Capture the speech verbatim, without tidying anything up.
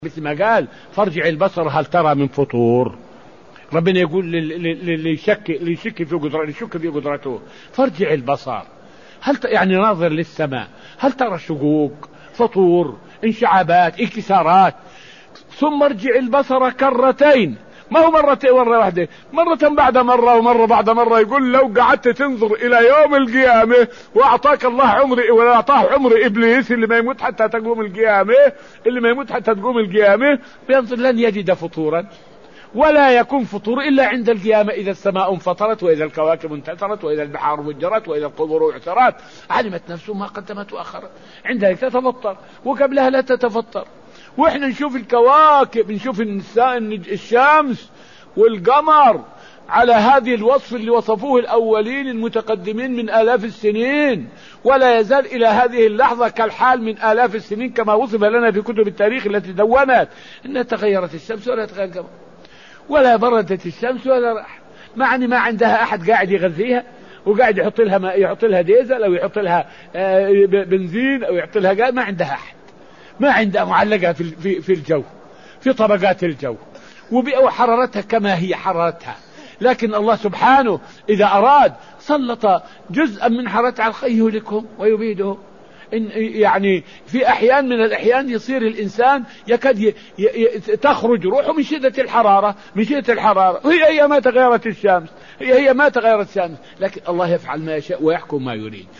مثل ما قال فارجع البصر هل ترى من فطور. ربنا يقول اللي يشك اللي يشك في قدرته يشك في قدرته فارجع البصر هل ت... يعني ناظر للسماء هل ترى شقوق فطور انشعابات انكسارات. ثم ارجع البصر كرتين، ما هو مرتين مرة واحدة، مرة بعد مرة ومرة بعد مرة. يقول لو قعدت تنظر إلى يوم القيامة وأعطاك الله عمر ولا أعطاه عمر إبليس اللي ما يموت حتى تقوم القيامة، اللي ما يموت حتى تقوم القيامة، بينظر لن يجد فطورا، ولا يكون فطور إلا عند القيامة، إذا السماء انفطرت وإذا الكواكب انتثرت وإذا البحار فجرت وإذا القبور اعترت علمت نفس ما قدمت وأخرت. عندها تتفطر وقبلها لا تتفطر. واحنا نشوف الكواكب، نشوف الشمس والقمر على هذه الوصف اللي وصفوه الأولين المتقدمين من آلاف السنين، ولا يزال إلى هذه اللحظة كالحال من آلاف السنين كما وصف لنا في كتب التاريخ التي دونت إن تغيرت الشمس ولا تغير القمر ولا بردت الشمس ولا راح. معني ما عندها أحد قاعد يغذيها وقاعد يحط لها ما يحط لها ديزل أو يحط لها بنزين أو يحط لها قاعد، ما عندها أحد، ما عندها، معلقة في في في الجو في طبقات الجو وحرارتها كما هي حرارتها. لكن الله سبحانه إذا أراد سلط جزءا من حرارتها على الخير يهلكهم ويبيدهم. إن يعني في أحيان من الأحيان يصير الإنسان يكاد ي... ي... تخرج روحه من شدة الحرارة من شدة الحرارة هي هي ما تغيرت الشمس، هي هي ما تغيرت الشمس، لكن الله يفعل ما يشاء ويحكم ما يريد.